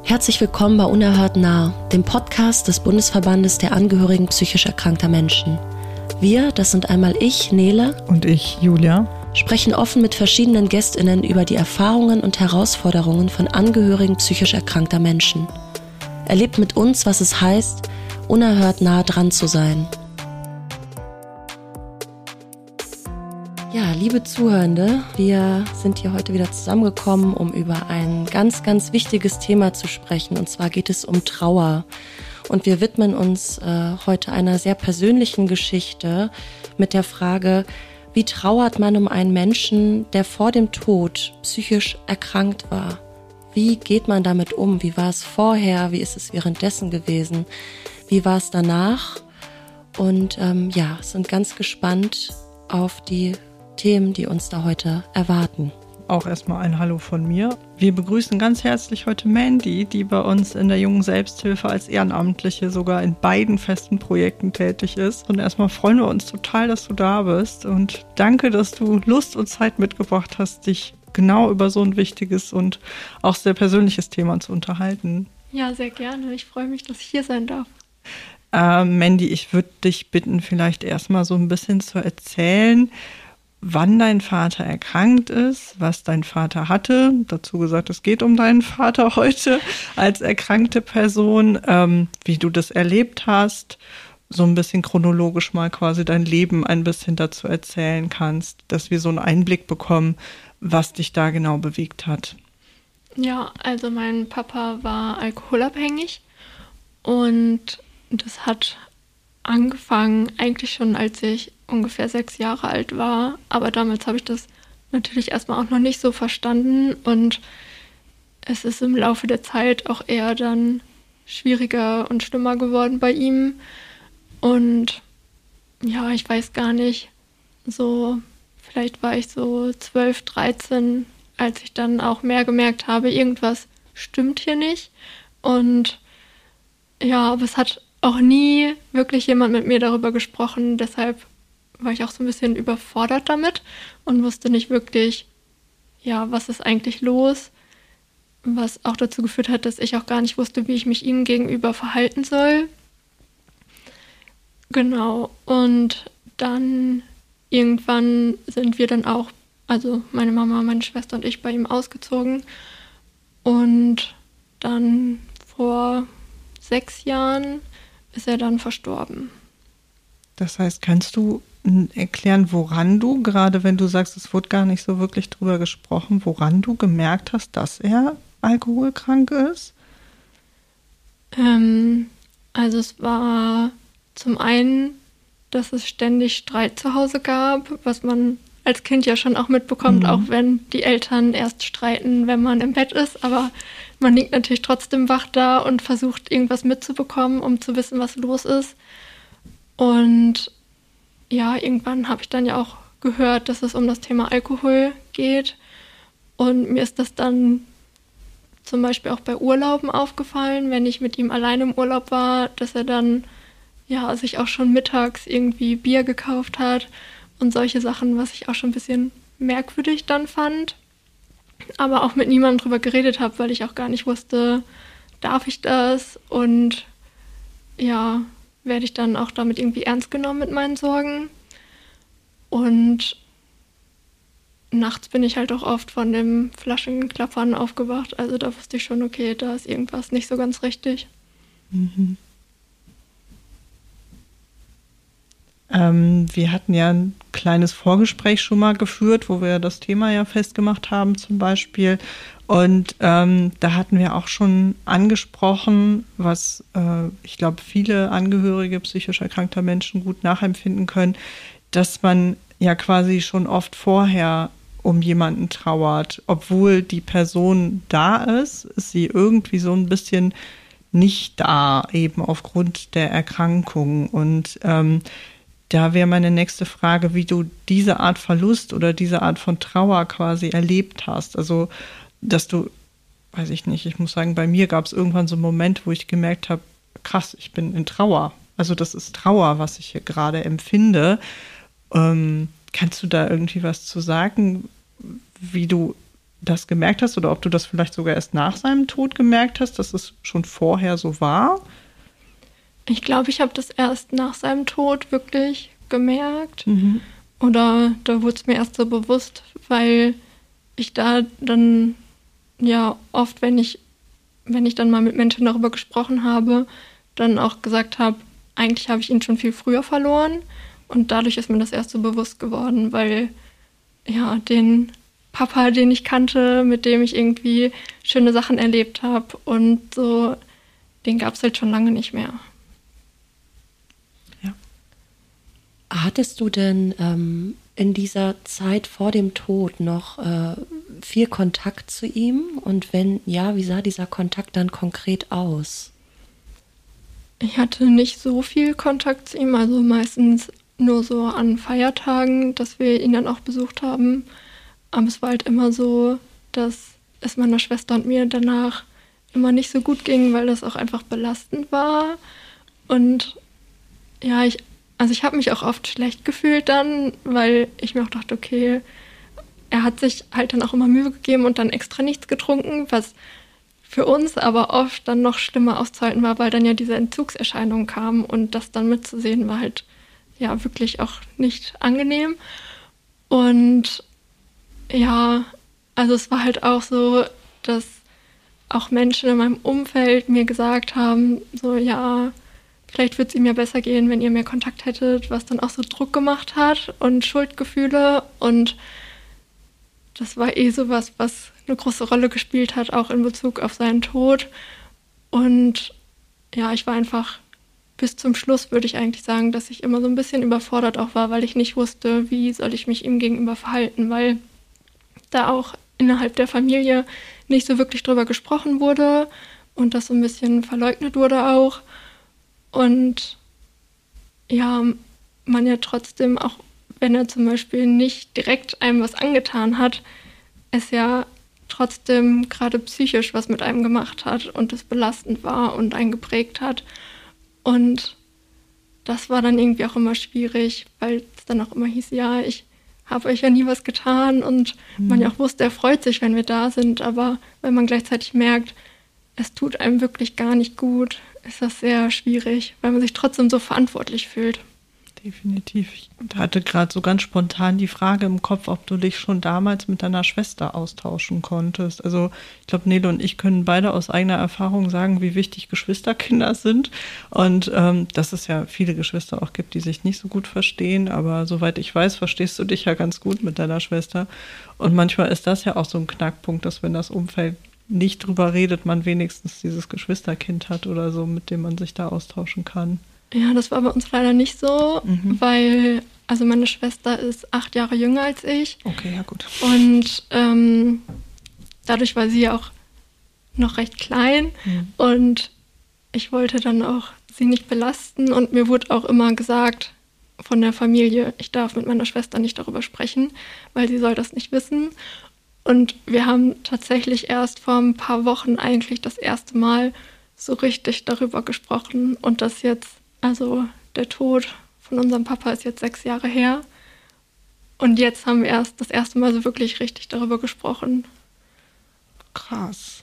Herzlich willkommen bei Unerhört nah, dem Podcast des Bundesverbandes der Angehörigen psychisch erkrankter Menschen. Wir, das sind einmal ich, Nele, und ich, Julia, sprechen offen mit verschiedenen GästInnen über die Erfahrungen und Herausforderungen von Angehörigen psychisch erkrankter Menschen. Erlebt mit uns, was es heißt, unerhört nah dran zu sein. Ja, liebe Zuhörende, wir sind hier heute wieder zusammengekommen, um über ein ganz, ganz wichtiges Thema zu sprechen. Und zwar geht es um Trauer. Und wir widmen uns heute einer sehr persönlichen Geschichte mit der Frage, wie trauert man um einen Menschen, der vor dem Tod psychisch erkrankt war? Wie geht man damit um? Wie war es vorher? Wie ist es währenddessen gewesen? Wie war es danach? Und sind ganz gespannt auf die Themen, die uns da heute erwarten. Auch erstmal ein Hallo von mir. Wir begrüßen ganz herzlich heute Mandy, die bei uns in der Jungen Selbsthilfe als Ehrenamtliche sogar in beiden festen Projekten tätig ist. Und erstmal freuen wir uns total, dass du da bist. Und danke, dass du Lust und Zeit mitgebracht hast, dich genau über so ein wichtiges und auch sehr persönliches Thema zu unterhalten. Ja, sehr gerne. Ich freue mich, dass ich hier sein darf. Mandy, ich würde dich bitten, vielleicht erstmal so ein bisschen zu erzählen, wann dein Vater erkrankt ist, was dein Vater hatte. Dazu gesagt, es geht um deinen Vater heute als erkrankte Person, wie du das erlebt hast, so ein bisschen chronologisch mal quasi dein Leben ein bisschen dazu erzählen kannst, dass wir so einen Einblick bekommen, was dich da genau bewegt hat. Ja, also mein Papa war alkoholabhängig und das hat angefangen eigentlich schon, als ich ungefähr 6 Jahre alt war. Aber damals habe ich das natürlich erstmal auch noch nicht so verstanden. Und es ist im Laufe der Zeit auch eher dann schwieriger und schlimmer geworden bei ihm. Und ja, ich weiß gar nicht, so vielleicht war ich so 12, 13, als ich dann auch mehr gemerkt habe, irgendwas stimmt hier nicht. Und ja, aber es hat auch nie wirklich jemand mit mir darüber gesprochen. Deshalb war ich auch so ein bisschen überfordert damit und wusste nicht wirklich, ja, was ist eigentlich los, was auch dazu geführt hat, dass ich auch gar nicht wusste, wie ich mich ihm gegenüber verhalten soll. Genau, und dann irgendwann sind wir dann auch, also meine Mama, meine Schwester und ich, bei ihm ausgezogen. Und dann vor 6 Jahren ist er dann verstorben. Das heißt, kannst du erklären, woran du, gerade wenn du sagst, es wurde gar nicht so wirklich drüber gesprochen, woran du gemerkt hast, dass er alkoholkrank ist? Also es war zum einen, dass es ständig Streit zu Hause gab, was man als Kind ja schon auch mitbekommt, auch wenn die Eltern erst streiten, wenn man im Bett ist, aber man liegt natürlich trotzdem wach da und versucht irgendwas mitzubekommen, um zu wissen, was los ist. Und ja, irgendwann habe ich dann ja auch gehört, dass es um das Thema Alkohol geht. Und mir ist das dann zum Beispiel auch bei Urlauben aufgefallen, wenn ich mit ihm alleine im Urlaub war, dass er dann ja sich auch schon mittags irgendwie Bier gekauft hat und solche Sachen, was ich auch schon ein bisschen merkwürdig dann fand. Aber auch mit niemandem drüber geredet habe, weil ich auch gar nicht wusste, darf ich das? Und ja, werde ich dann auch damit irgendwie ernst genommen mit meinen Sorgen. Und nachts bin ich halt auch oft von dem Flaschenklappern aufgewacht. Also da wusste ich schon, okay, da ist irgendwas nicht so ganz richtig. Mhm. Wir hatten ja ein kleines Vorgespräch schon mal geführt, wo wir das Thema ja festgemacht haben zum Beispiel. Und da hatten wir auch schon angesprochen, was ich glaube, viele Angehörige psychisch erkrankter Menschen gut nachempfinden können, dass man ja quasi schon oft vorher um jemanden trauert, obwohl die Person da ist sie irgendwie so ein bisschen nicht da, eben aufgrund der Erkrankung. Und da wäre meine nächste Frage, wie du diese Art Verlust oder diese Art von Trauer quasi erlebt hast. Also, dass du, weiß ich nicht, ich muss sagen, bei mir gab es irgendwann so einen Moment, wo ich gemerkt habe, krass, ich bin in Trauer. Also das ist Trauer, was ich hier gerade empfinde. Kannst du da irgendwie was zu sagen, wie du das gemerkt hast oder ob du das vielleicht sogar erst nach seinem Tod gemerkt hast, dass es schon vorher so war? Ich glaube, ich habe das erst nach seinem Tod wirklich gemerkt. Oder da wurde es mir erst so bewusst, weil ich da dann ja oft, wenn ich dann mal mit Menschen darüber gesprochen habe, dann auch gesagt habe, eigentlich habe ich ihn schon viel früher verloren. Und dadurch ist mir das erst so bewusst geworden, weil ja, den Papa, den ich kannte, mit dem ich irgendwie schöne Sachen erlebt habe und so, den gab es halt schon lange nicht mehr. Ja. Hattest du denn in dieser Zeit vor dem Tod noch viel Kontakt zu ihm? Und wenn ja, wie sah dieser Kontakt dann konkret aus? Ich hatte nicht so viel Kontakt zu ihm, also meistens nur so an Feiertagen, dass wir ihn dann auch besucht haben. Aber es war halt immer so, dass es meiner Schwester und mir danach immer nicht so gut ging, weil das auch einfach belastend war. Und ja, ich habe mich auch oft schlecht gefühlt dann, weil ich mir auch dachte, okay, er hat sich halt dann auch immer Mühe gegeben und dann extra nichts getrunken, was für uns aber oft dann noch schlimmer auszuhalten war, weil dann ja diese Entzugserscheinungen kamen und das dann mitzusehen war halt ja wirklich auch nicht angenehm. Und ja, also es war halt auch so, dass auch Menschen in meinem Umfeld mir gesagt haben, so ja, vielleicht wird es ihm ja besser gehen, wenn ihr mehr Kontakt hättet, was dann auch so Druck gemacht hat und Schuldgefühle. Und das war sowas, was eine große Rolle gespielt hat, auch in Bezug auf seinen Tod. Und ja, ich war einfach bis zum Schluss, würde ich eigentlich sagen, dass ich immer so ein bisschen überfordert auch war, weil ich nicht wusste, wie soll ich mich ihm gegenüber verhalten, weil da auch innerhalb der Familie nicht so wirklich drüber gesprochen wurde und das so ein bisschen verleugnet wurde auch. Und ja, man ja trotzdem, auch wenn er zum Beispiel nicht direkt einem was angetan hat, es ja trotzdem gerade psychisch was mit einem gemacht hat und es belastend war und einen geprägt hat. Und das war dann irgendwie auch immer schwierig, weil es dann auch immer hieß, ja, ich habe euch ja nie was getan und man ja auch wusste, er freut sich, wenn wir da sind, aber wenn man gleichzeitig merkt, es tut einem wirklich gar nicht gut, ist das sehr schwierig, weil man sich trotzdem so verantwortlich fühlt. Definitiv. Ich hatte gerade so ganz spontan die Frage im Kopf, ob du dich schon damals mit deiner Schwester austauschen konntest. Also ich glaube, Nele und ich können beide aus eigener Erfahrung sagen, wie wichtig Geschwisterkinder sind und dass es ja viele Geschwister auch gibt, die sich nicht so gut verstehen, aber soweit ich weiß, verstehst du dich ja ganz gut mit deiner Schwester und manchmal ist das ja auch so ein Knackpunkt, dass wenn das Umfeld nicht drüber redet, man wenigstens dieses Geschwisterkind hat oder so, mit dem man sich da austauschen kann. Ja, das war bei uns leider nicht so, weil, also meine Schwester ist 8 Jahre jünger als ich. Okay, ja gut. Und dadurch war sie auch noch recht klein und ich wollte dann auch sie nicht belasten und mir wurde auch immer gesagt von der Familie, ich darf mit meiner Schwester nicht darüber sprechen, weil sie soll das nicht wissen. Und wir haben tatsächlich erst vor ein paar Wochen eigentlich das erste Mal so richtig darüber gesprochen und das jetzt, also der Tod von unserem Papa ist jetzt 6 Jahre her und jetzt haben wir erst das erste Mal so wirklich richtig darüber gesprochen. Krass.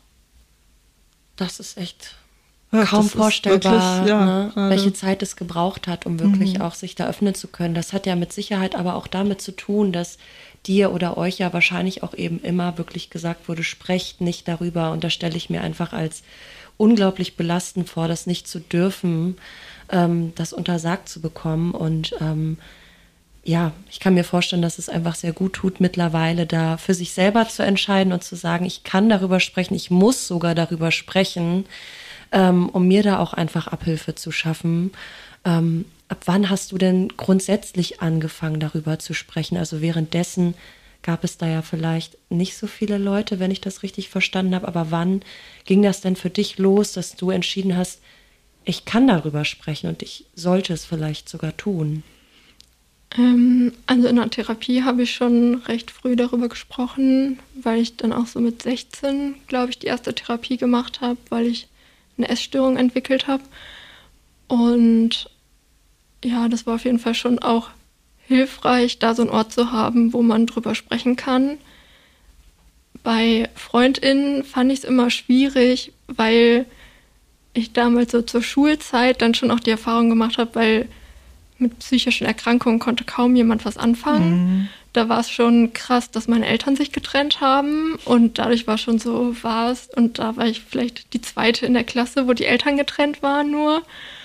Das ist echt Ja, kaum das ist vorstellbar, wirklich, ja, ne, welche Zeit es gebraucht hat, um wirklich auch sich da öffnen zu können. Das hat ja mit Sicherheit aber auch damit zu tun, dass dir oder euch ja wahrscheinlich auch eben immer wirklich gesagt wurde, sprecht nicht darüber. Und da stelle ich mir einfach als unglaublich belastend vor, das nicht zu dürfen, das untersagt zu bekommen. Und ja, ich kann mir vorstellen, dass es einfach sehr gut tut, mittlerweile da für sich selber zu entscheiden und zu sagen, ich kann darüber sprechen, ich muss sogar darüber sprechen, um mir da auch einfach Abhilfe zu schaffen. Ab wann hast du denn grundsätzlich angefangen, darüber zu sprechen? Also währenddessen gab es da ja vielleicht nicht so viele Leute, wenn ich das richtig verstanden habe. Aber wann ging das denn für dich los, dass du entschieden hast, ich kann darüber sprechen und ich sollte es vielleicht sogar tun? Also in der Therapie habe ich schon recht früh darüber gesprochen, weil ich dann auch so mit 16, glaube ich, die erste Therapie gemacht habe, weil ich eine Essstörung entwickelt habe. Und ja, das war auf jeden Fall schon auch hilfreich, da so einen Ort zu haben, wo man drüber sprechen kann. bei FreundInnen fand ich es immer schwierig, weil ich damals so zur Schulzeit dann schon auch die Erfahrung gemacht habe, weil mit psychischen Erkrankungen konnte kaum jemand was anfangen. Da war es schon krass, dass meine Eltern sich getrennt haben und dadurch war schon so, und da war ich vielleicht die zweite in der Klasse, wo die Eltern getrennt waren nur.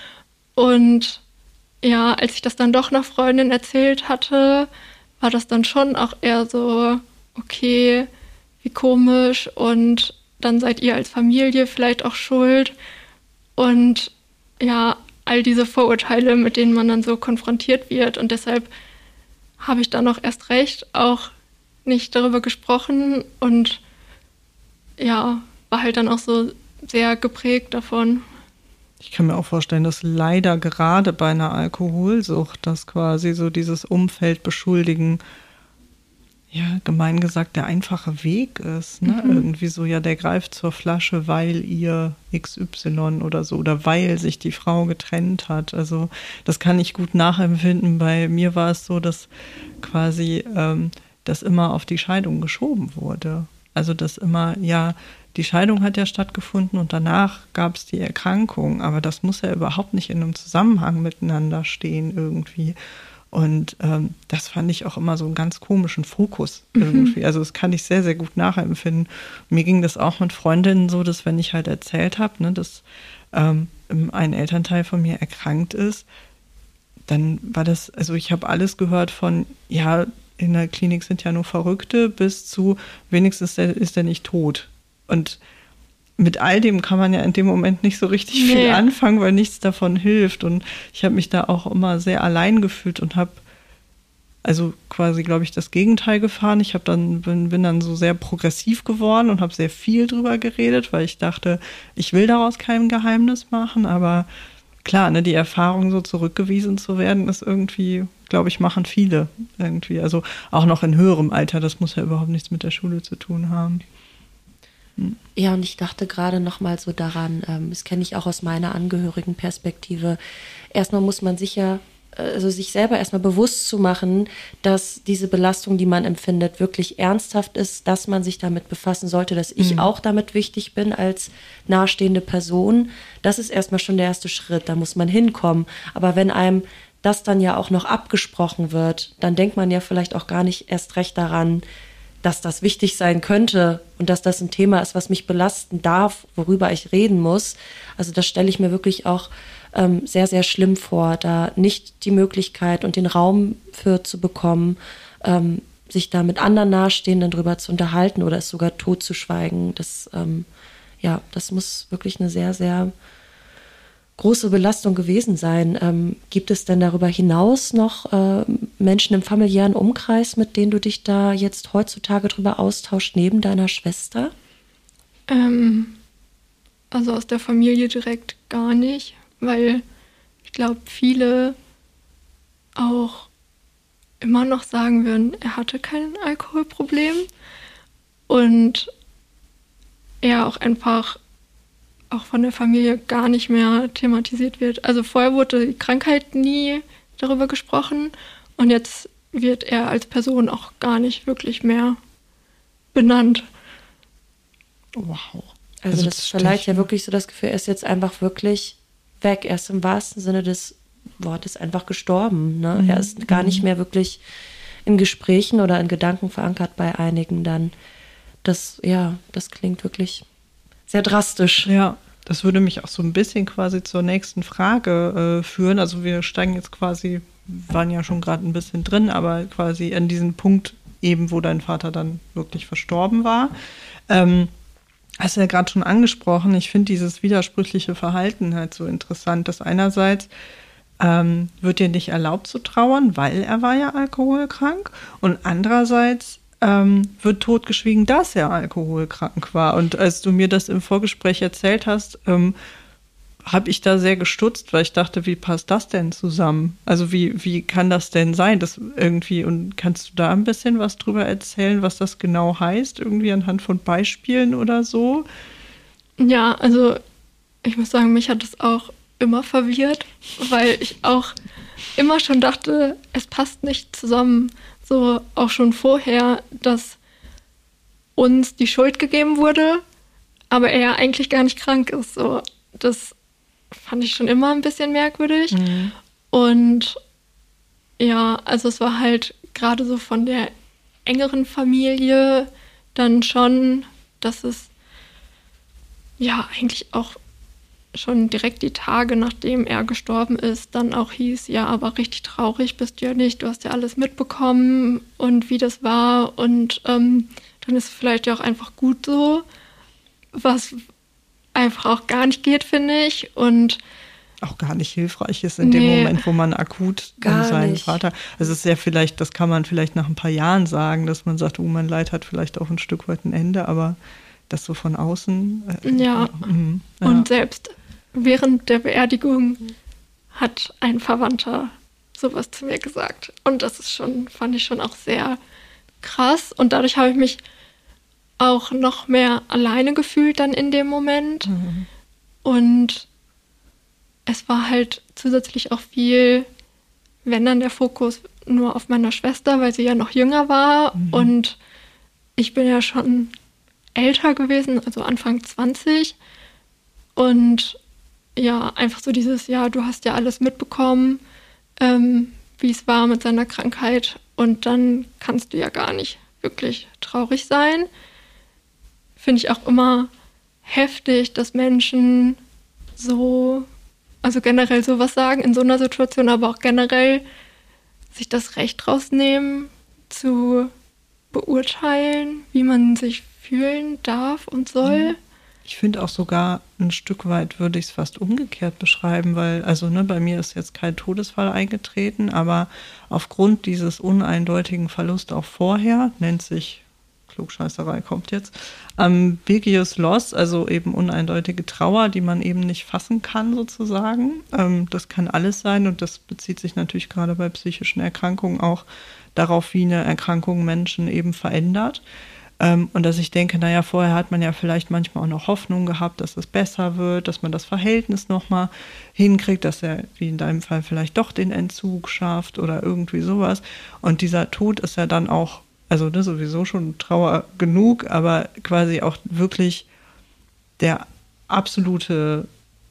Und ja, als ich das dann doch einer Freundin erzählt hatte, war das dann schon auch eher so, okay, wie komisch und dann seid ihr als Familie vielleicht auch schuld. Und ja, all diese Vorurteile, mit denen man dann so konfrontiert wird. Und deshalb habe ich dann auch erst recht auch nicht darüber gesprochen und ja, war halt dann auch so sehr geprägt davon. Ich kann mir auch vorstellen, dass leider gerade bei einer Alkoholsucht das quasi so dieses Umfeld beschuldigen, ja, gemein gesagt, der einfache Weg ist. Ne? Irgendwie so, ja, der greift zur Flasche, weil ihr XY oder so oder weil sich die Frau getrennt hat. Also das kann ich gut nachempfinden. Bei mir war es so, dass quasi das immer auf die Scheidung geschoben wurde. Also dass immer, ja, die Scheidung hat ja stattgefunden und danach gab es die Erkrankung. Aber das muss ja überhaupt nicht in einem Zusammenhang miteinander stehen irgendwie. Und das fand ich auch immer so einen ganz komischen Fokus irgendwie. Also das kann ich sehr, sehr gut nachempfinden. Mir ging das auch mit Freundinnen so, dass wenn ich halt erzählt habe, ne, dass ein Elternteil von mir erkrankt ist, dann war das, also ich habe alles gehört von, ja, in der Klinik sind ja nur Verrückte, bis zu wenigstens ist der nicht tot. Und mit all dem kann man ja in dem Moment nicht so richtig viel anfangen, weil nichts davon hilft. Und ich habe mich da auch immer sehr allein gefühlt und habe also quasi, glaube ich, das Gegenteil gefahren. Ich habe bin dann so sehr progressiv geworden und habe sehr viel drüber geredet, weil ich dachte, ich will daraus kein Geheimnis machen. Aber klar, ne, die Erfahrung, so zurückgewiesen zu werden, ist irgendwie, glaube ich, machen viele irgendwie. Also auch noch in höherem Alter, das muss ja überhaupt nichts mit der Schule zu tun haben. Ja, und ich dachte gerade noch mal so daran, das kenne ich auch aus meiner Angehörigenperspektive. Erstmal muss man sich selber erstmal bewusst zu machen, dass diese Belastung, die man empfindet, wirklich ernsthaft ist, dass man sich damit befassen sollte, dass ich auch damit wichtig bin als nahestehende Person. Das ist erstmal schon der erste Schritt, da muss man hinkommen. Aber wenn einem das dann ja auch noch abgesprochen wird, dann denkt man ja vielleicht auch gar nicht erst recht daran, dass das wichtig sein könnte und dass das ein Thema ist, was mich belasten darf, worüber ich reden muss. Also das stelle ich mir wirklich auch sehr, sehr schlimm vor, da nicht die Möglichkeit und den Raum für zu bekommen, sich da mit anderen Nahestehenden drüber zu unterhalten oder es sogar totzuschweigen. Das muss wirklich eine sehr, sehr große Belastung gewesen sein. Gibt es denn darüber hinaus noch Menschen im familiären Umkreis, mit denen du dich da jetzt heutzutage drüber austauscht, neben deiner Schwester? Also aus der Familie direkt gar nicht, weil ich glaube, viele auch immer noch sagen würden, er hatte kein Alkoholproblem und er auch einfach auch von der Familie gar nicht mehr thematisiert wird. Also vorher wurde die Krankheit nie darüber gesprochen und jetzt wird er als Person auch gar nicht wirklich mehr benannt. Wow. Also das verleiht ja wirklich so das Gefühl, er ist jetzt einfach wirklich weg. Er ist im wahrsten Sinne des Wortes einfach gestorben. Ne? Er ist gar nicht mehr wirklich in Gesprächen oder in Gedanken verankert bei einigen dann. Das klingt wirklich sehr drastisch. Ja, das würde mich auch so ein bisschen quasi zur nächsten Frage führen. Also wir steigen jetzt quasi, waren ja schon gerade ein bisschen drin, aber quasi an diesen Punkt eben, wo dein Vater dann wirklich verstorben war. Hast du ja gerade schon angesprochen, ich finde dieses widersprüchliche Verhalten halt so interessant, dass einerseits wird dir nicht erlaubt zu trauern, weil er war ja alkoholkrank und andererseits wird totgeschwiegen, dass er alkoholkrank war. Und als du mir das im Vorgespräch erzählt hast, habe ich da sehr gestutzt, weil ich dachte, wie passt das denn zusammen? Also wie kann das denn sein? Das irgendwie, und kannst du da ein bisschen was drüber erzählen, was das genau heißt? Irgendwie anhand von Beispielen oder so? Ja, also ich muss sagen, mich hat das auch immer verwirrt, weil ich auch immer schon dachte, es passt nicht zusammen. So auch schon vorher, dass uns die Schuld gegeben wurde, aber er eigentlich gar nicht krank ist. So, das fand ich schon immer ein bisschen merkwürdig. Und ja, also es war halt gerade so von der engeren Familie dann schon, dass es ja eigentlich auch schon direkt die Tage, nachdem er gestorben ist, dann auch hieß, ja, aber richtig traurig bist du ja nicht, du hast ja alles mitbekommen und wie das war und dann ist es vielleicht ja auch einfach gut so, was einfach auch gar nicht geht, finde ich, und auch gar nicht hilfreich ist in dem Moment, wo man akut seinen Vater, also es ist ja vielleicht, das kann man vielleicht nach ein paar Jahren sagen, dass man sagt, mein Leid hat vielleicht auch ein Stück weit ein Ende, aber das so von außen. Und selbst während der Beerdigung hat ein Verwandter sowas zu mir gesagt. Und das ist schon, fand ich schon auch sehr krass. Und dadurch habe ich mich auch noch mehr alleine gefühlt dann in dem Moment. Und es war halt zusätzlich auch viel, wenn dann der Fokus nur auf meiner Schwester, weil sie ja noch jünger war. Und ich bin ja schon älter gewesen, also Anfang 20. Und ja, einfach so dieses, ja, du hast ja alles mitbekommen, wie es war mit seiner Krankheit. Und dann kannst du ja gar nicht wirklich traurig sein. Finde ich auch immer heftig, dass Menschen so, also generell sowas sagen in so einer Situation, aber auch generell sich das Recht rausnehmen, zu beurteilen, wie man sich fühlen darf und soll. Ich finde auch sogar ein Stück weit würde ich es fast umgekehrt beschreiben, weil, also bei mir ist jetzt kein Todesfall eingetreten, aber aufgrund dieses uneindeutigen Verlusts auch vorher, nennt sich, Klugscheißerei kommt jetzt, ambiguous loss, also eben uneindeutige Trauer, die man eben nicht fassen kann sozusagen. Das kann alles sein und das bezieht sich natürlich gerade bei psychischen Erkrankungen auch darauf, wie eine Erkrankung Menschen eben verändert. Und dass ich denke, naja, vorher hat man ja vielleicht manchmal auch noch Hoffnung gehabt, dass es besser wird, dass man das Verhältnis nochmal hinkriegt, dass er, wie in deinem Fall, vielleicht doch den Entzug schafft oder irgendwie sowas. Und dieser Tod ist ja dann auch, also sowieso schon Trauer genug, aber quasi auch wirklich der absolute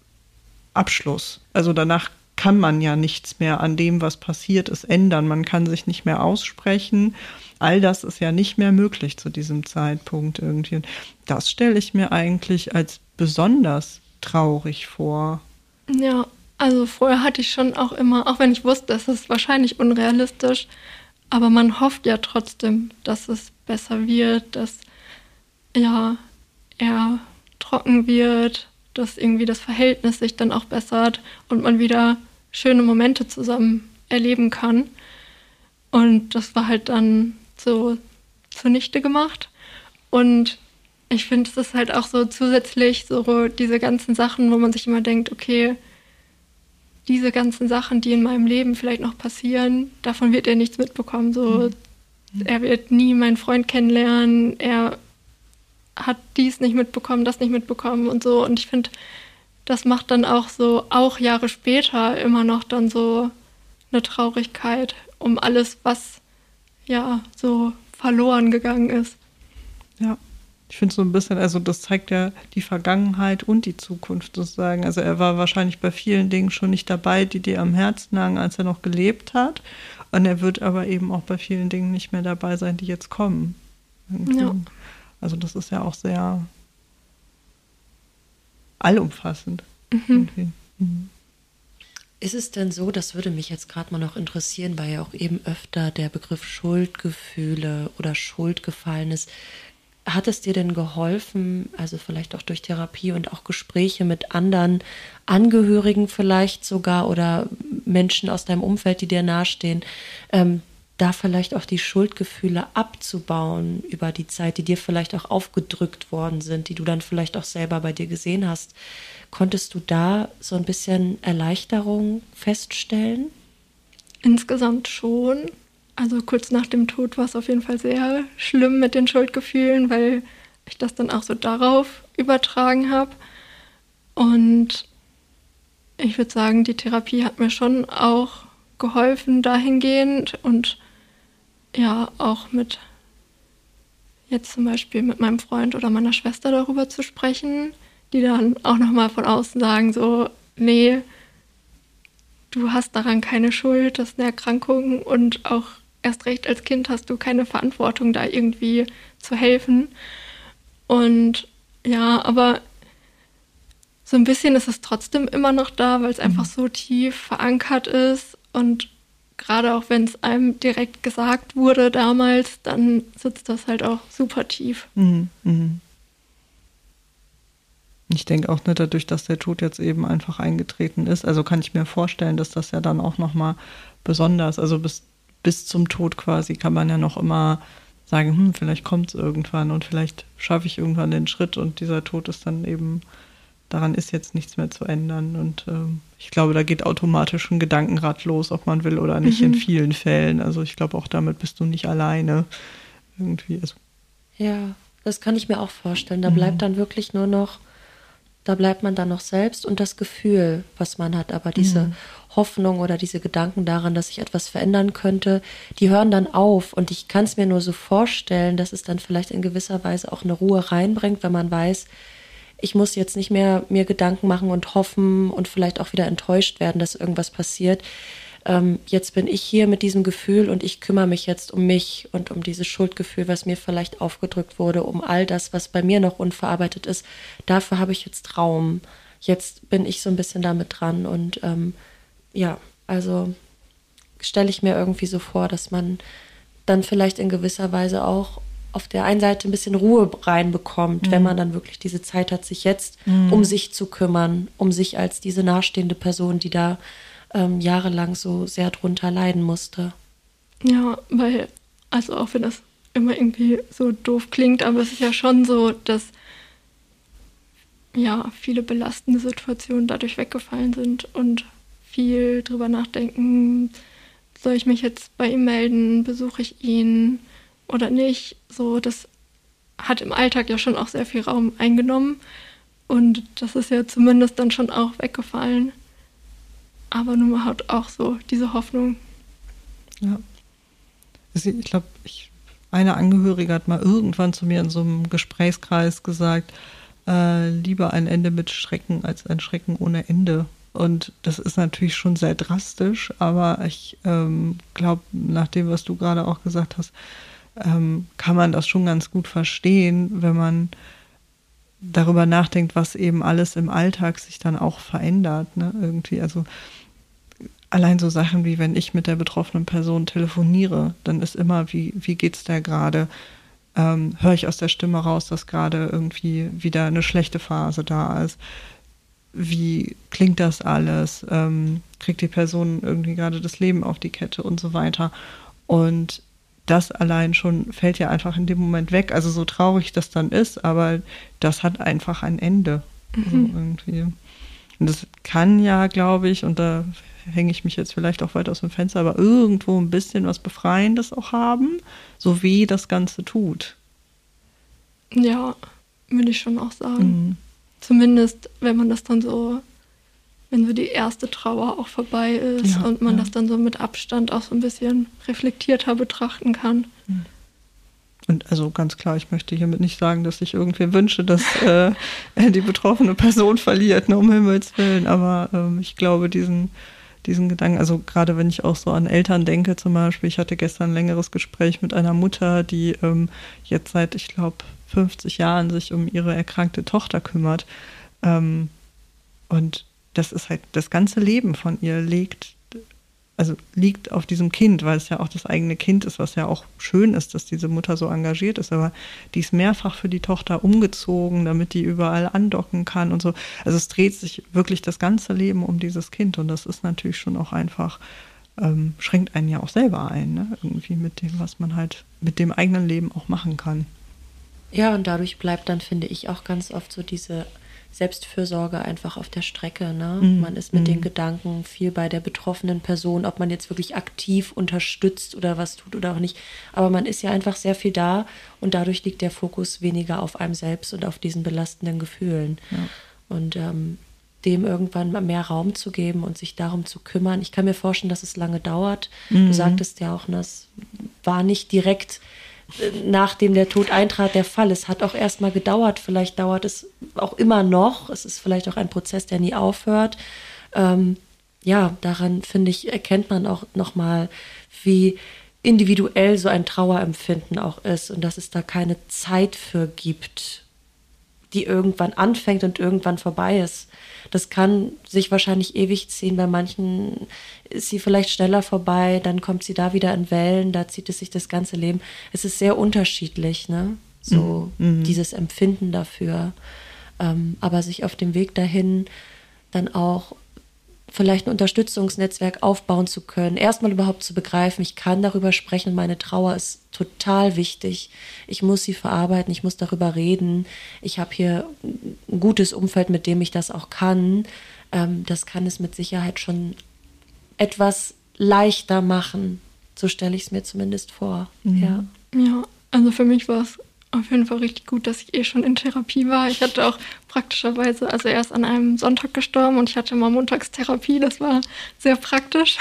Abschluss. Also danach kann man ja nichts mehr an dem, was passiert ist, ändern. Man kann sich nicht mehr aussprechen. All das ist ja nicht mehr möglich zu diesem Zeitpunkt irgendwie. Und das stelle ich mir eigentlich als besonders traurig vor. Ja, also vorher hatte ich schon auch immer, auch wenn ich wusste, das ist wahrscheinlich unrealistisch, aber man hofft ja trotzdem, dass es besser wird, dass ja, er trocken wird, dass irgendwie das Verhältnis sich dann auch bessert und man wieder schöne Momente zusammen erleben kann. Und das war halt dann so zunichte gemacht. Und ich finde, es ist halt auch so zusätzlich so diese ganzen Sachen, wo man sich immer denkt, okay, diese ganzen Sachen, die in meinem Leben vielleicht noch passieren, davon wird er nichts mitbekommen. So, er wird nie meinen Freund kennenlernen, er hat dies nicht mitbekommen, das nicht mitbekommen und so. Und ich finde, das macht dann auch so, auch Jahre später immer noch dann so eine Traurigkeit um alles, was ja so verloren gegangen ist. Ja, ich finde so ein bisschen, also das zeigt ja die Vergangenheit und die Zukunft sozusagen. Also er war wahrscheinlich bei vielen Dingen schon nicht dabei, die dir am Herzen lagen, als er noch gelebt hat. Und er wird aber eben auch bei vielen Dingen nicht mehr dabei sein, die jetzt kommen. Ja. Also das ist ja auch sehr allumfassend. Ist es denn so, das würde mich jetzt gerade mal noch interessieren, weil ja auch eben öfter der Begriff Schuldgefühle oder Schuld gefallen ist. Hat es dir denn geholfen, also vielleicht auch durch Therapie und auch Gespräche mit anderen Angehörigen vielleicht sogar oder Menschen aus deinem Umfeld, die dir nahestehen, da vielleicht auch die Schuldgefühle abzubauen über die Zeit, die dir vielleicht auch aufgedrückt worden sind, die du dann vielleicht auch selber bei dir gesehen hast? Konntest du da so ein bisschen Erleichterung feststellen? Insgesamt schon. Also kurz nach dem Tod war es auf jeden Fall sehr schlimm mit den Schuldgefühlen, weil ich das dann auch so darauf übertragen habe. Und ich würde sagen, die Therapie hat mir schon auch geholfen dahingehend und ja, auch mit jetzt zum Beispiel mit meinem Freund oder meiner Schwester darüber zu sprechen, die dann auch nochmal von außen sagen so, nee, du hast daran keine Schuld, das ist eine Erkrankung und auch erst recht als Kind hast du keine Verantwortung, da irgendwie zu helfen. Und ja, aber so ein bisschen ist es trotzdem immer noch da, weil es einfach so tief verankert ist und gerade auch wenn es einem direkt gesagt wurde damals, dann sitzt das halt auch super tief. Ich denke auch nicht dadurch, dass der Tod jetzt eben einfach eingetreten ist. Also kann ich mir vorstellen, dass das ja dann auch nochmal besonders, also bis zum Tod quasi kann man ja noch immer sagen, vielleicht kommt es irgendwann und vielleicht schaffe ich irgendwann den Schritt und dieser Tod ist dann eben, daran ist jetzt nichts mehr zu ändern. Und ich glaube, da geht automatisch ein Gedankenrad los, ob man will oder nicht, in vielen Fällen. Also ich glaube, auch damit bist du nicht alleine irgendwie. Also. Ja, das kann ich mir auch vorstellen. Da bleibt dann wirklich nur noch, da bleibt man dann noch selbst und das Gefühl, was man hat. Aber diese Hoffnung oder diese Gedanken daran, dass sich etwas verändern könnte, die hören dann auf. Und ich kann es mir nur so vorstellen, dass es dann vielleicht in gewisser Weise auch eine Ruhe reinbringt, wenn man weiß, ich muss jetzt nicht mehr mir Gedanken machen und hoffen und vielleicht auch wieder enttäuscht werden, dass irgendwas passiert. Jetzt bin ich hier mit diesem Gefühl und ich kümmere mich jetzt um mich und um dieses Schuldgefühl, was mir vielleicht aufgedrückt wurde, um all das, was bei mir noch unverarbeitet ist. Dafür habe ich jetzt Raum. Jetzt bin ich so ein bisschen damit dran und also stelle ich mir irgendwie so vor, dass man dann vielleicht in gewisser Weise auch auf der einen Seite ein bisschen Ruhe reinbekommt, wenn man dann wirklich diese Zeit hat, sich jetzt um sich zu kümmern, um sich als diese nahestehende Person, die da jahrelang so sehr drunter leiden musste. Ja, weil, also auch wenn das immer irgendwie so doof klingt, aber es ist ja schon so, dass ja viele belastende Situationen dadurch weggefallen sind und viel drüber nachdenken, soll ich mich jetzt bei ihm melden, besuche ich ihn oder nicht. So, das hat im Alltag ja schon auch sehr viel Raum eingenommen und das ist ja zumindest dann schon auch weggefallen. Aber nun mal hat auch so diese Hoffnung. Ja. Also ich glaube, eine Angehörige hat mal irgendwann zu mir in so einem Gesprächskreis gesagt, lieber ein Ende mit Schrecken als ein Schrecken ohne Ende. Und das ist natürlich schon sehr drastisch, aber ich glaube, nach dem, was du gerade auch gesagt hast, kann man das schon ganz gut verstehen, wenn man darüber nachdenkt, was eben alles im Alltag sich dann auch verändert, ne? Irgendwie, also allein so Sachen wie, wenn ich mit der betroffenen Person telefoniere, dann ist immer, wie geht's da gerade? Höre ich aus der Stimme raus, dass gerade irgendwie wieder eine schlechte Phase da ist? Wie klingt das alles? Kriegt die Person irgendwie gerade das Leben auf die Kette und so weiter? Und das allein schon fällt ja einfach in dem Moment weg. Also so traurig das dann ist, aber das hat einfach ein Ende. Also irgendwie. Und das kann ja, glaube ich, und da hänge ich mich jetzt vielleicht auch weit aus dem Fenster, aber irgendwo ein bisschen was Befreiendes auch haben, so wie das Ganze tut. Ja, würde ich schon auch sagen. Zumindest, wenn man das dann so, wenn so die erste Trauer auch vorbei ist und man das dann so mit Abstand auch so ein bisschen reflektierter betrachten kann. Und also ganz klar, ich möchte hiermit nicht sagen, dass ich irgendwie wünsche, dass die betroffene Person verliert, ne, um Himmels Willen. Aber ich glaube, diesen Gedanken, also gerade wenn ich auch so an Eltern denke zum Beispiel, ich hatte gestern ein längeres Gespräch mit einer Mutter, die jetzt seit, ich glaube, 50 Jahren sich um ihre erkrankte Tochter kümmert. Und das ist halt, das ganze Leben von ihr liegt auf diesem Kind, weil es ja auch das eigene Kind ist, was ja auch schön ist, dass diese Mutter so engagiert ist, aber die ist mehrfach für die Tochter umgezogen, damit die überall andocken kann und so. Also es dreht sich wirklich das ganze Leben um dieses Kind und das ist natürlich schon auch einfach, schränkt einen ja auch selber ein, ne? Irgendwie mit dem, was man halt mit dem eigenen Leben auch machen kann. Ja, und dadurch bleibt dann, finde ich, auch ganz oft so diese Selbstfürsorge einfach auf der Strecke. Ne? Man ist mit den Gedanken viel bei der betroffenen Person, ob man jetzt wirklich aktiv unterstützt oder was tut oder auch nicht. Aber man ist ja einfach sehr viel da und dadurch liegt der Fokus weniger auf einem selbst und auf diesen belastenden Gefühlen. Ja. Und dem irgendwann mehr Raum zu geben und sich darum zu kümmern. Ich kann mir vorstellen, dass es lange dauert. Du sagtest ja auch, das war nicht direkt nachdem der Tod eintrat, der Fall. Es hat auch erstmal gedauert, vielleicht dauert es auch immer noch. Es ist vielleicht auch ein Prozess, der nie aufhört. Daran, finde ich, erkennt man auch nochmal, wie individuell so ein Trauerempfinden auch ist und dass es da keine Zeit für gibt, die irgendwann anfängt und irgendwann vorbei ist. Das kann sich wahrscheinlich ewig ziehen. Bei manchen ist sie vielleicht schneller vorbei, dann kommt sie da wieder in Wellen, da zieht es sich das ganze Leben. Es ist sehr unterschiedlich, ne? So dieses Empfinden dafür. Aber sich auf dem Weg dahin dann auch vielleicht ein Unterstützungsnetzwerk aufbauen zu können, erstmal überhaupt zu begreifen, ich kann darüber sprechen, meine Trauer ist total wichtig, ich muss sie verarbeiten, ich muss darüber reden, ich habe hier ein gutes Umfeld, mit dem ich das auch kann, das kann es mit Sicherheit schon etwas leichter machen, so stelle ich es mir zumindest vor. Ja, also für mich war es auf jeden Fall richtig gut, dass ich schon in Therapie war. Ich hatte auch praktischerweise, also er ist an einem Sonntag gestorben und ich hatte mal Montagstherapie, das war sehr praktisch.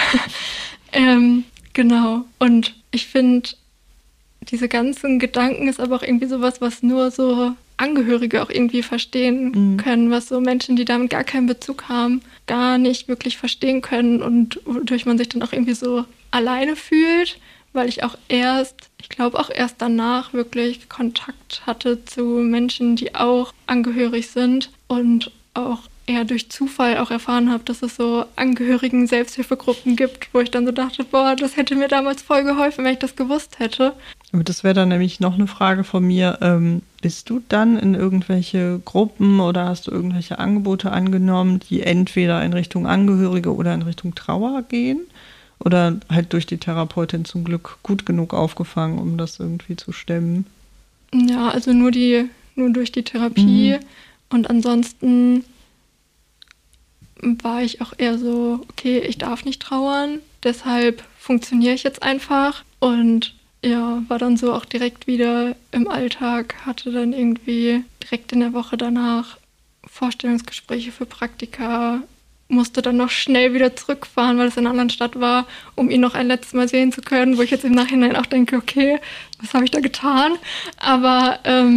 Genau, und ich finde, diese ganzen Gedanken ist aber auch irgendwie sowas, was nur so Angehörige auch irgendwie verstehen können, was so Menschen, die damit gar keinen Bezug haben, gar nicht wirklich verstehen können und wodurch man sich dann auch irgendwie so alleine fühlt, weil ich glaube auch erst danach wirklich Kontakt hatte zu Menschen, die auch angehörig sind und auch eher durch Zufall auch erfahren habe, dass es so angehörigen Selbsthilfegruppen gibt, wo ich dann so dachte, boah, das hätte mir damals voll geholfen, wenn ich das gewusst hätte. Aber das wäre dann nämlich noch eine Frage von mir. Bist du dann in irgendwelche Gruppen oder hast du irgendwelche Angebote angenommen, die entweder in Richtung Angehörige oder in Richtung Trauer gehen? Oder halt durch die Therapeutin zum Glück gut genug aufgefangen, um das irgendwie zu stemmen? Ja, also nur durch die Therapie. Und ansonsten war ich auch eher so, okay, ich darf nicht trauern, deshalb funktioniere ich jetzt einfach. Und ja, war dann so auch direkt wieder im Alltag, hatte dann irgendwie direkt in der Woche danach Vorstellungsgespräche für Praktika, musste dann noch schnell wieder zurückfahren, weil es in einer anderen Stadt war, um ihn noch ein letztes Mal sehen zu können, wo ich jetzt im Nachhinein auch denke, okay, was habe ich da getan? Aber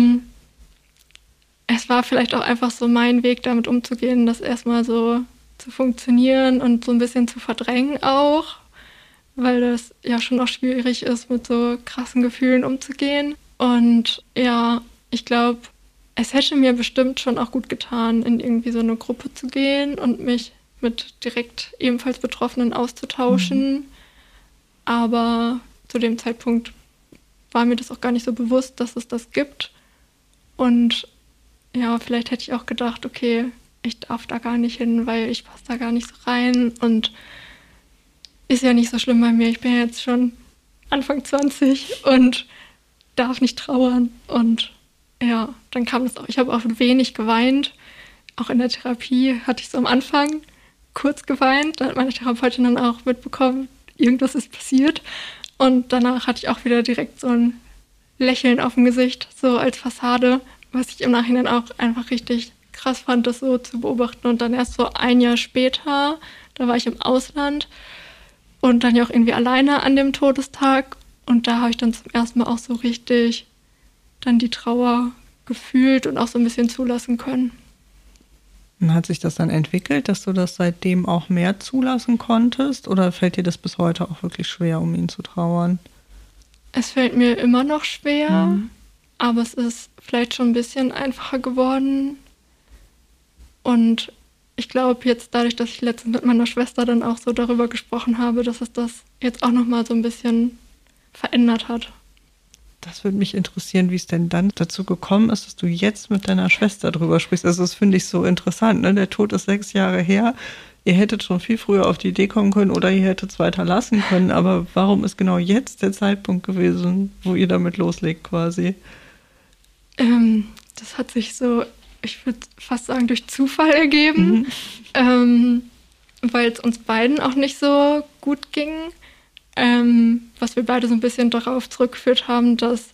es war vielleicht auch einfach so mein Weg, damit umzugehen, das erstmal so zu funktionieren und so ein bisschen zu verdrängen auch, weil das ja schon auch schwierig ist, mit so krassen Gefühlen umzugehen. Und ja, ich glaube, es hätte mir bestimmt schon auch gut getan, in irgendwie so eine Gruppe zu gehen und mich mit direkt ebenfalls Betroffenen auszutauschen. Aber zu dem Zeitpunkt war mir das auch gar nicht so bewusst, dass es das gibt. Und ja, vielleicht hätte ich auch gedacht, okay, ich darf da gar nicht hin, weil ich passe da gar nicht so rein. Und ist ja nicht so schlimm bei mir. Ich bin jetzt schon Anfang 20 und darf nicht trauern. Und ja, dann kam das auch. Ich habe auch wenig geweint. Auch in der Therapie hatte ich so am Anfang kurz geweint. Da hat meine Therapeutin dann auch mitbekommen, irgendwas ist passiert. Und danach hatte ich auch wieder direkt so ein Lächeln auf dem Gesicht, so als Fassade, was ich im Nachhinein auch einfach richtig krass fand, das so zu beobachten. Und dann erst so ein Jahr später, da war ich im Ausland und dann ja auch irgendwie alleine an dem Todestag. Und da habe ich dann zum ersten Mal auch so richtig dann die Trauer gefühlt und auch so ein bisschen zulassen können. Und hat sich das dann entwickelt, dass du das seitdem auch mehr zulassen konntest? Oder fällt dir das bis heute auch wirklich schwer, um ihn zu trauern? Es fällt mir immer noch schwer, aber es ist vielleicht schon ein bisschen einfacher geworden. Und ich glaube jetzt dadurch, dass ich letztens mit meiner Schwester dann auch so darüber gesprochen habe, dass es das jetzt auch nochmal so ein bisschen verändert hat. Das würde mich interessieren, wie es denn dann dazu gekommen ist, dass du jetzt mit deiner Schwester drüber sprichst. Also das finde ich so interessant, ne? Der Tod ist 6 Jahre her. Ihr hättet schon viel früher auf die Idee kommen können oder ihr hättet es weiter lassen können. Aber warum ist genau jetzt der Zeitpunkt gewesen, wo ihr damit loslegt quasi? Das hat sich so, ich würde fast sagen, durch Zufall ergeben, weil es uns beiden auch nicht so gut ging. Was wir beide so ein bisschen darauf zurückgeführt haben, dass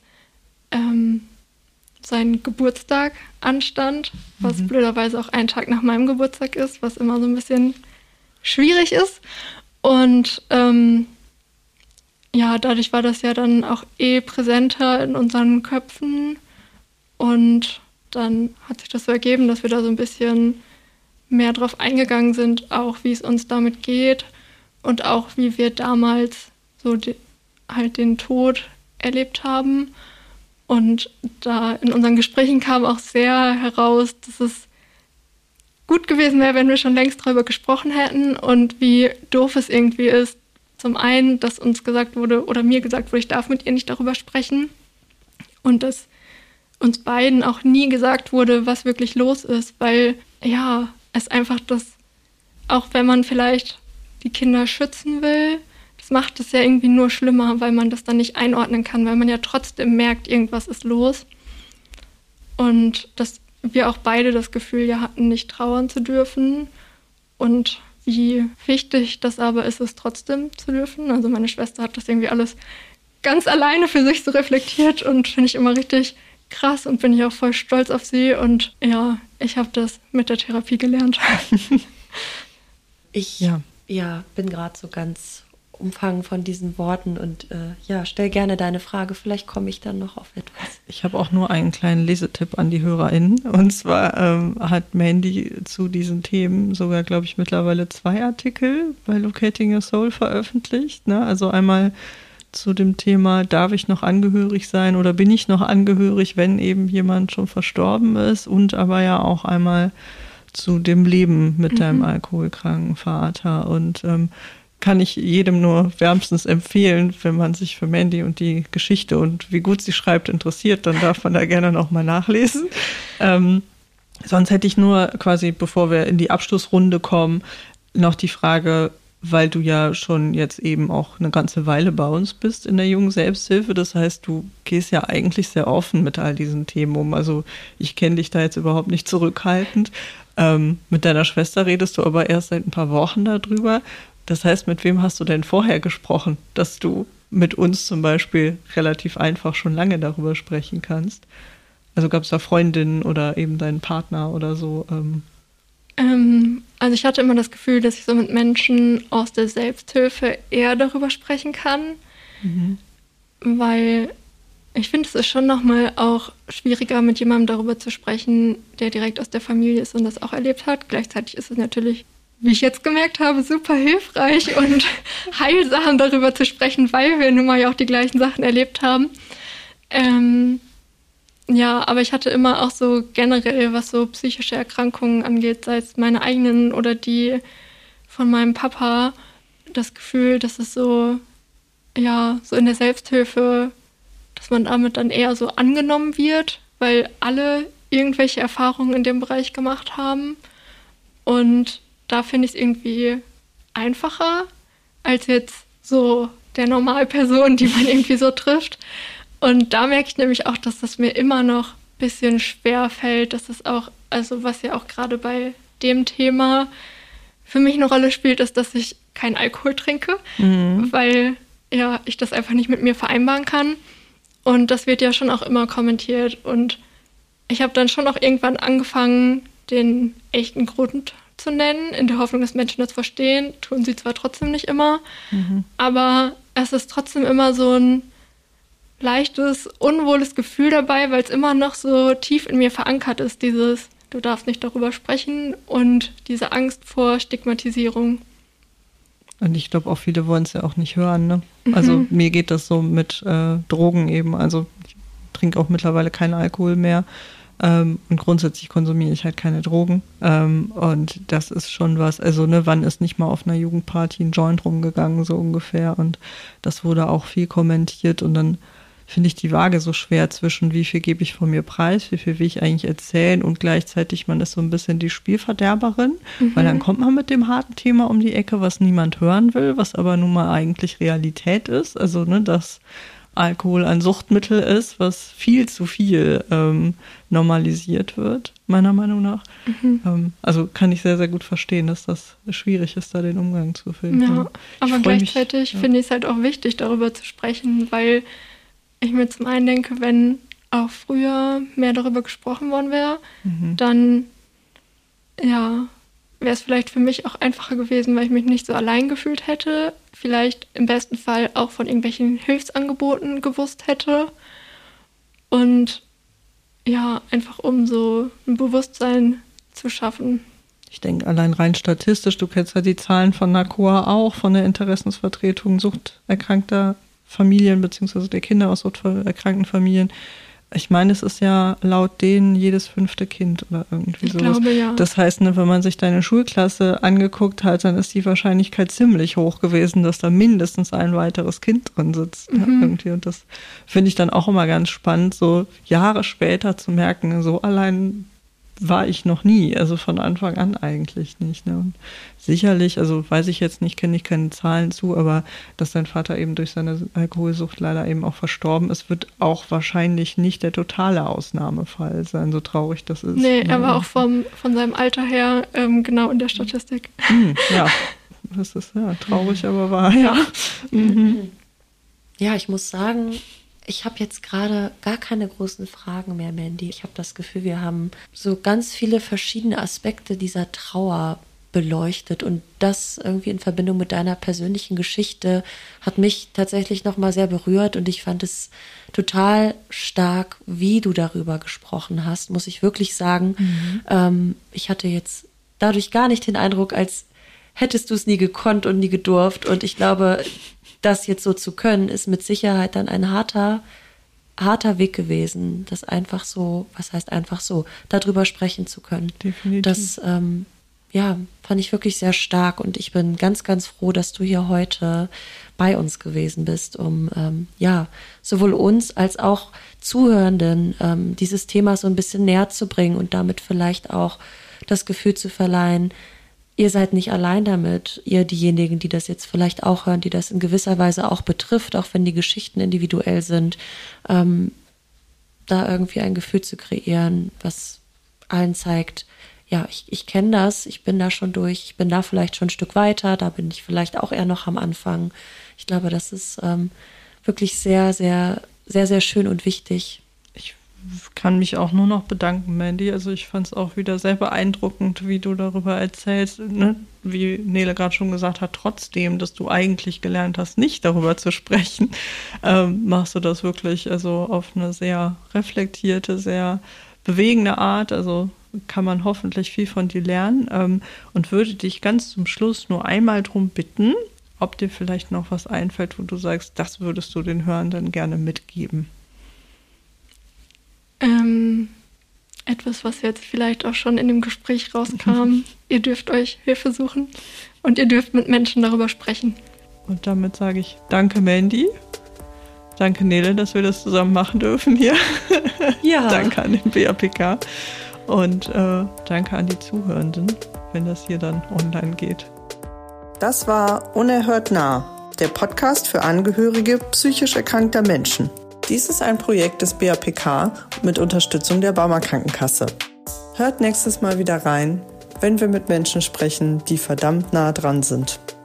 sein Geburtstag anstand, was blöderweise auch ein Tag nach meinem Geburtstag ist, was immer so ein bisschen schwierig ist. Und ja, dadurch war das ja dann auch präsenter in unseren Köpfen. Und dann hat sich das so ergeben, dass wir da so ein bisschen mehr drauf eingegangen sind, auch wie es uns damit geht und auch wie wir damals so halt den Tod erlebt haben. Und da in unseren Gesprächen kam auch sehr heraus, dass es gut gewesen wäre, wenn wir schon längst darüber gesprochen hätten und wie doof es irgendwie ist. Zum einen, dass uns gesagt wurde oder mir gesagt wurde, ich darf mit ihr nicht darüber sprechen und dass uns beiden auch nie gesagt wurde, was wirklich los ist, weil ja, es einfach das, auch wenn man vielleicht die Kinder schützen will, das macht es ja irgendwie nur schlimmer, weil man das dann nicht einordnen kann, weil man ja trotzdem merkt, irgendwas ist los. Und dass wir auch beide das Gefühl ja hatten, nicht trauern zu dürfen und wie wichtig das aber ist, es trotzdem zu dürfen. Also meine Schwester hat das irgendwie alles ganz alleine für sich so reflektiert und finde ich immer richtig krass und bin ich auch voll stolz auf sie. Und ja, ich habe das mit der Therapie gelernt. Ich bin gerade so ganz umfangen von diesen Worten und stell gerne deine Frage. Vielleicht komme ich dann noch auf etwas. Ich habe auch nur einen kleinen Lesetipp an die HörerInnen. Und zwar hat Mandy zu diesen Themen sogar, glaube ich, mittlerweile 2 Artikel bei Locating Your Soul veröffentlicht. Ne? Also einmal zu dem Thema, darf ich noch angehörig sein oder bin ich noch angehörig, wenn eben jemand schon verstorben ist? Und aber ja auch einmal zu dem Leben mit deinem alkoholkranken Vater. Und kann ich jedem nur wärmstens empfehlen, wenn man sich für Mandy und die Geschichte und wie gut sie schreibt interessiert, dann darf man da gerne noch mal nachlesen. Sonst hätte ich nur quasi, bevor wir in die Abschlussrunde kommen, noch die Frage, weil du ja schon jetzt eben auch eine ganze Weile bei uns bist in der jungen Selbsthilfe. Das heißt, du gehst ja eigentlich sehr offen mit all diesen Themen um. Also ich kenne dich da jetzt überhaupt nicht zurückhaltend. Mit deiner Schwester redest du aber erst seit ein paar Wochen darüber. Das heißt, mit wem hast du denn vorher gesprochen, dass du mit uns zum Beispiel relativ einfach schon lange darüber sprechen kannst? Also gab es da Freundinnen oder eben deinen Partner oder so? Also ich hatte immer das Gefühl, dass ich so mit Menschen aus der Selbsthilfe eher darüber sprechen kann, weil ich finde, es ist schon nochmal auch schwieriger, mit jemandem darüber zu sprechen, der direkt aus der Familie ist und das auch erlebt hat. Gleichzeitig ist es natürlich, wie ich jetzt gemerkt habe, super hilfreich und heilsam darüber zu sprechen, weil wir nun mal ja auch die gleichen Sachen erlebt haben. Ja, aber ich hatte immer auch so generell, was so psychische Erkrankungen angeht, sei es meine eigenen oder die von meinem Papa, das Gefühl, dass es so, ja, so in der Selbsthilfe, dass man damit dann eher so angenommen wird, weil alle irgendwelche Erfahrungen in dem Bereich gemacht haben. Und da finde ich es irgendwie einfacher als jetzt so der Normalperson, die man irgendwie so trifft. Und da merke ich nämlich auch, dass das mir immer noch ein bisschen schwer fällt, dass es auch, also was ja auch gerade bei dem Thema für mich eine Rolle spielt, ist, dass ich keinen Alkohol trinke, weil ja ich das einfach nicht mit mir vereinbaren kann. Und das wird ja schon auch immer kommentiert. Und ich habe dann schon auch irgendwann angefangen, den echten Grund zu nennen, in der Hoffnung, dass Menschen das verstehen. Tun sie zwar trotzdem nicht immer, aber es ist trotzdem immer so ein leichtes, unwohles Gefühl dabei, weil es immer noch so tief in mir verankert ist, dieses, du darfst nicht darüber sprechen und diese Angst vor Stigmatisierung. Und ich glaube auch viele wollen es ja auch nicht hören, ne? Also mir geht das so mit Drogen eben, also ich trinke auch mittlerweile keinen Alkohol mehr und grundsätzlich konsumiere ich halt keine Drogen und das ist schon was, also ne, wann ist nicht mal auf einer Jugendparty ein Joint rumgegangen, so ungefähr, und das wurde auch viel kommentiert und dann finde ich die Waage so schwer zwischen, wie viel gebe ich von mir preis, wie viel will ich eigentlich erzählen und gleichzeitig man ist so ein bisschen die Spielverderberin, weil dann kommt man mit dem harten Thema um die Ecke, was niemand hören will, was aber nun mal eigentlich Realität ist, also ne, dass Alkohol ein Suchtmittel ist, was viel zu viel normalisiert wird, meiner Meinung nach. Also kann ich sehr, sehr gut verstehen, dass das schwierig ist, da den Umgang zu finden. Ja, aber gleichzeitig finde ich es halt auch wichtig, darüber zu sprechen, weil ich mir zum einen denke, wenn auch früher mehr darüber gesprochen worden wäre, dann ja, wäre es vielleicht für mich auch einfacher gewesen, weil ich mich nicht so allein gefühlt hätte. vielleicht im besten Fall auch von irgendwelchen Hilfsangeboten gewusst hätte. Und ja, einfach um so ein Bewusstsein zu schaffen. Ich denke, allein rein statistisch, du kennst ja die Zahlen von NACOA auch, von der Interessensvertretung suchterkrankter Familien beziehungsweise der Kinder aus suchterkrankten Familien. Ich meine, es ist ja laut denen jedes 5. Kind oder irgendwie sowas. Ich glaube, ja. Das heißt, ne, wenn man sich deine Schulklasse angeguckt hat, dann ist die Wahrscheinlichkeit ziemlich hoch gewesen, dass da mindestens ein weiteres Kind drin sitzt. Ja, irgendwie. Und das finde ich dann auch immer ganz spannend, so Jahre später zu merken, so allein war ich noch nie, also von Anfang an eigentlich nicht. Ne? Und sicherlich, also weiß ich jetzt nicht, kenne ich keine Zahlen zu, aber dass dein Vater eben durch seine Alkoholsucht leider eben auch verstorben ist, wird auch wahrscheinlich nicht der totale Ausnahmefall sein, so traurig das ist. Nee, er war auch von seinem Alter her genau in der Statistik. Ja, das ist ja traurig, aber wahr, ja. Ja, ich muss sagen, ich habe jetzt gerade gar keine großen Fragen mehr, Mandy. Ich habe das Gefühl, wir haben so ganz viele verschiedene Aspekte dieser Trauer beleuchtet und das irgendwie in Verbindung mit deiner persönlichen Geschichte hat mich tatsächlich nochmal sehr berührt und ich fand es total stark, wie du darüber gesprochen hast, muss ich wirklich sagen. Ich hatte jetzt dadurch gar nicht den Eindruck, als hättest du es nie gekonnt und nie gedurft und ich glaube, das jetzt so zu können, ist mit Sicherheit dann ein harter Weg gewesen, das einfach so, was heißt einfach so, darüber sprechen zu können. Definitiv. Das, fand ich wirklich sehr stark und ich bin ganz, ganz froh, dass du hier heute bei uns gewesen bist, um, sowohl uns als auch Zuhörenden dieses Thema so ein bisschen näher zu bringen und damit vielleicht auch das Gefühl zu verleihen, ihr seid nicht allein damit, ihr diejenigen, die das jetzt vielleicht auch hören, die das in gewisser Weise auch betrifft, auch wenn die Geschichten individuell sind, da irgendwie ein Gefühl zu kreieren, was allen zeigt, ja, ich kenne das, ich bin da schon durch, ich bin da vielleicht schon ein Stück weiter, da bin ich vielleicht auch eher noch am Anfang. Ich glaube, das ist wirklich sehr, sehr, sehr, sehr schön und wichtig. Ich kann mich auch nur noch bedanken, Mandy. Also ich fand es auch wieder sehr beeindruckend, wie du darüber erzählst. Ne? Wie Nele gerade schon gesagt hat, trotzdem, dass du eigentlich gelernt hast, nicht darüber zu sprechen, machst du das wirklich also auf eine sehr reflektierte, sehr bewegende Art. Also kann man hoffentlich viel von dir lernen und würde dich ganz zum Schluss nur einmal drum bitten, ob dir vielleicht noch was einfällt, wo du sagst, das würdest du den Hörenden gerne mitgeben. Etwas, was jetzt vielleicht auch schon in dem Gespräch rauskam. Ihr dürft euch Hilfe suchen und ihr dürft mit Menschen darüber sprechen. Und damit sage ich danke, Mandy. Danke, Nele, dass wir das zusammen machen dürfen hier. Ja. Danke an den BAPK und danke an die Zuhörenden, wenn das hier dann online geht. Das war Unerhört nah, der Podcast für Angehörige psychisch erkrankter Menschen. Dies ist ein Projekt des BAPK mit Unterstützung der Barmer Krankenkasse. Hört nächstes Mal wieder rein, wenn wir mit Menschen sprechen, die verdammt nah dran sind.